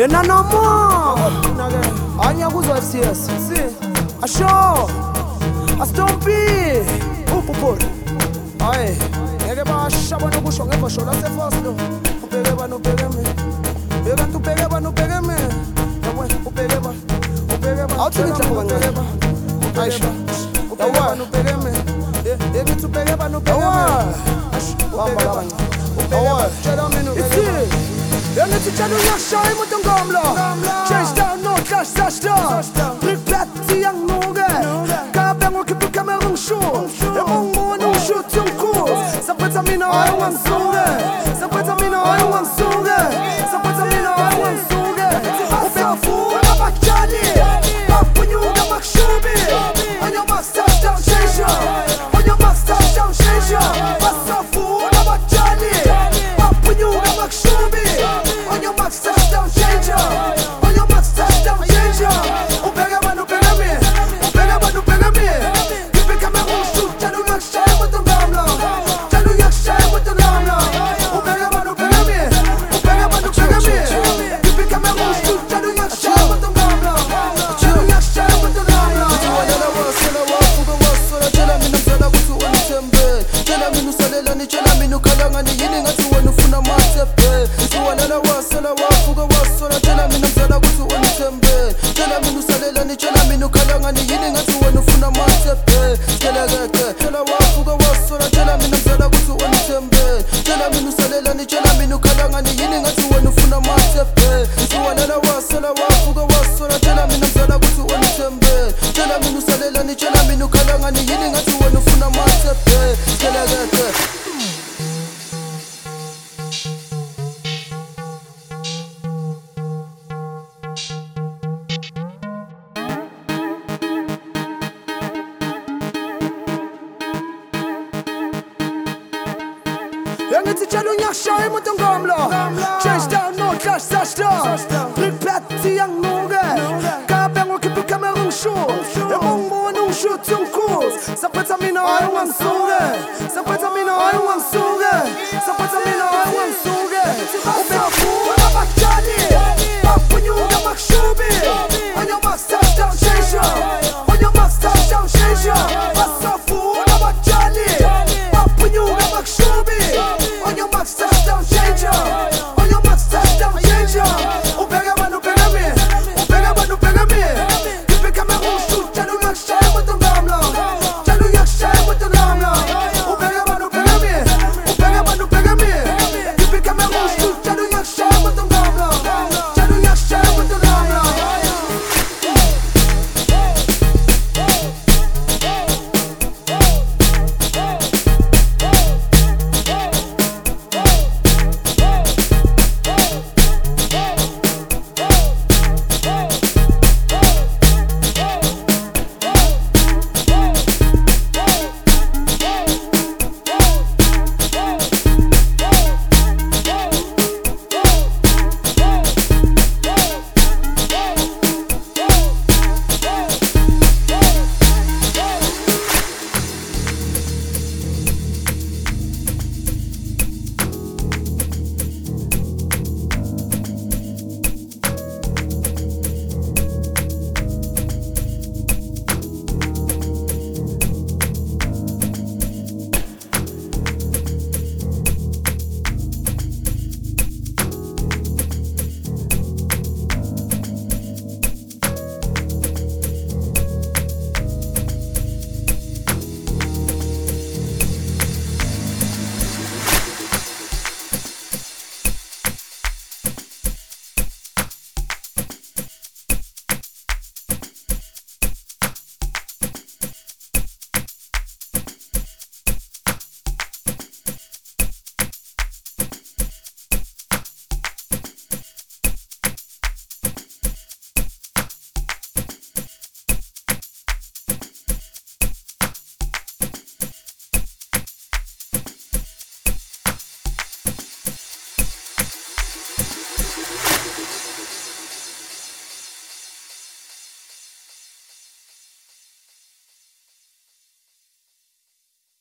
Yena no more. Anya kuzwa FCS. See. Asho. Astompi. Upupuri. Aye. Ngeke bashaba nokusho ngebasho lase first no. Ubheke bani ubheke mina. Beka ubheke bani ubheke mina. Yabona ubheke bani. Ubheke bani. Awuthi ngidla ubheke bani. Aisha. Ubheke bani ubheke mina. Ngithi ubheke bani ubheke mina. Ubheke bani. Ubheke bani. Tshela mina ubheke bani. Ngithi tshela uyashaya umuntu ngomlo. Change down no clash touchdown. Brick plati yanguke. Kabe ngokhipha ikamera ngisho. Yabona ushuthi umkhosi. Saphetha mina ayongangisuke. Saphetha mina ayongangisuke. Saphetha mina ayongangisuke. Ubefuna abakjali. Bapunyuka bakushubi. On your marks touchdown change ya. On your marks touchdown change ya. Basafuna abakjali. Bapunyuka bakushubi. On your marks touchdown change ya. On your marks touchdown change ya. Ubheke bani ubheke mina. Ubheke bani ubheke mina. Ngiphe ikamera ngishuthi tshela uyashaya umuntu ngomlo. Tshela uyashaya umuntu ngomlo. Ubheke bani ubheke mina. Ubheke bani ubheke mina. Ngiphe ikamera ngishuthi tshela uyashaya umuntu ngomlo. Tshela uyashaya umuntu ngomlo. Wena wasela wafuka wasona tshela mina mzala ukuthi unithembele. Tshela mina usalelani tshela mina ukhalangani yini ngathi wena ufuna mathephe. Wena wasela wafuka wasona tshela mina mzala ukuthi unithembele. Tshela mina usalelani tshela mina ukhalangani yini ngathi wena ufuna mathephe. Tshela keke tshela wafuka wasona tshela mina mzala ukuthi unithembele. Tshela mina usalelani tshela mina ukhalangani yini ngathi wena ufuna mathephe. Wena wasela wafuka wasona tshela mina mzala ukuthi unithembele. Tshela mina usalelani tshela mina ukhalangani yini ngathi wena ufuna mathephe. Tshela keke Ngithi tshela uyashaya umuntu ngomlo. Change down no clash touchdown. Brick plati yanguke. Kabe ngokhipha ikamera ngisho. Yabona ushuthi umkhosi. Saphetha mina ayongangisuke. Saphetha mina ayongangisuke. Saphetha mina ayongangisuke.